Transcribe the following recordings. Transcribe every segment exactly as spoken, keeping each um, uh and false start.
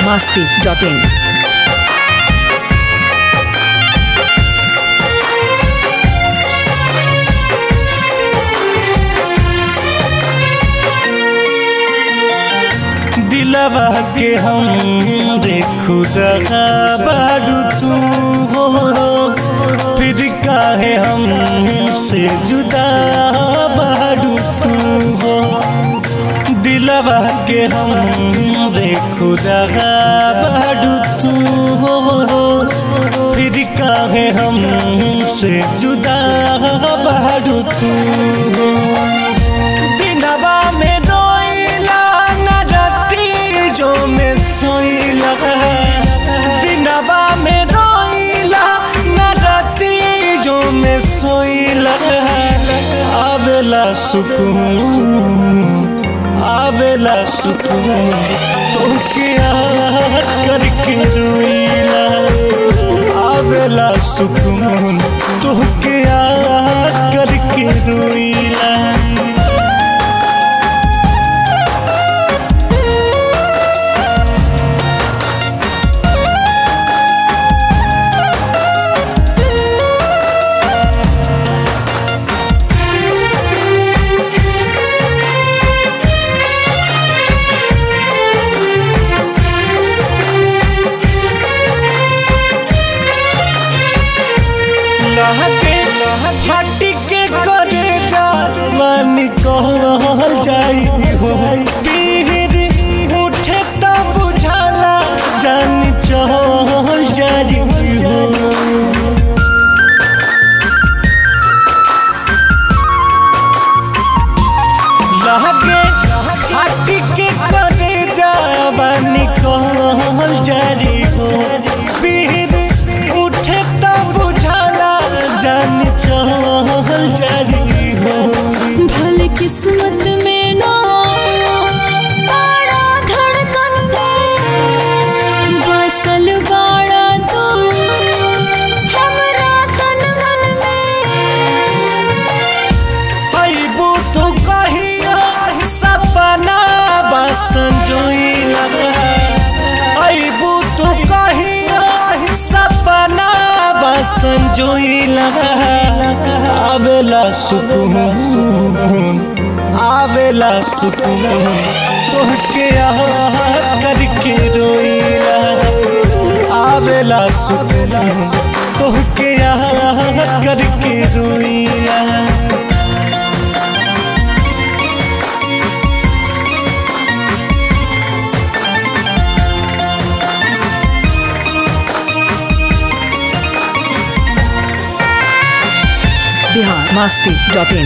masti dot in. दिलवा के हम रे खुदा बारू तू हो, फिर काहे हमसे जुदा बारू तू हो। दिलवा के हम रे खुदा बारू तू हो, फिर काहे हमसे जुदा बारू तू हो। दिलवा में जो में सोईला दिनवा में रोईला न राती जो में सोईला। आवेला सुकून आवेला सुकून तोहके याद करके रोईला। आवेला सुकून तोहके याद करके रोईला। फाटी के करे जानी कहल जाई हो, पीर उठे तो बुझाला जानी चहल जाई हो। लगे फाटी के करे जानी कहल जाई हो, पीर उठे तो बुझाला जानी चहल जाई हो। भले किस्मत में ना बड़ा धड़कन में बसल बाड़ा तू हमरा तन मन में। अइबू तू कहिया सपना बसन जोइला। अइबू तू कहिया सपना बसन जोइला। आवेला सुकून आवेला सुकून तोहके याद करके रोईला। आवेला सुकून तोहके याद करके रोईला। Bihar masti dot in.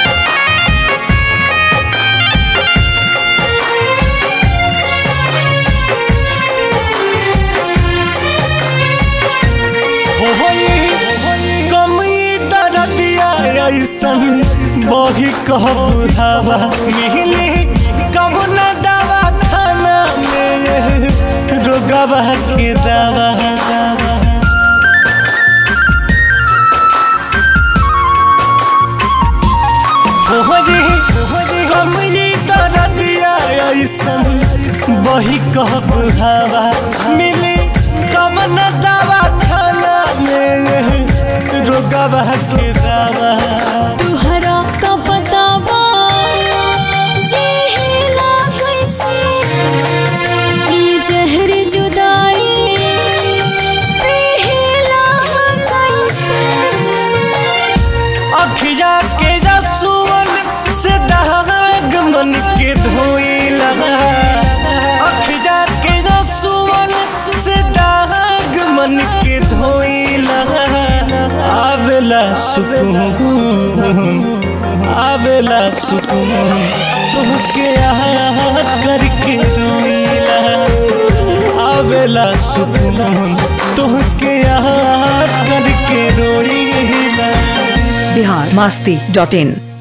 ऐसन बही कहब हवा मिली कब न दवा खाना में रोगवा के दवा। कमली दर्दिया ऐसन बही कहब हवा मिली कब न दवा खाना में रोगवा के दवा। तुहरा का बतावा जेहिला कैसे ई जहर जुदाई पीहिला कैसे। अखिया के रसुवन से दाग मन के धोइला। अखिया के रसुवन से दाग मन के धोइला। आवेला सुकून आवेला सुकून तोहके याद करके रोईला। आवेला सुकून तोहके याद करके रोईला। Bihar masti dot in.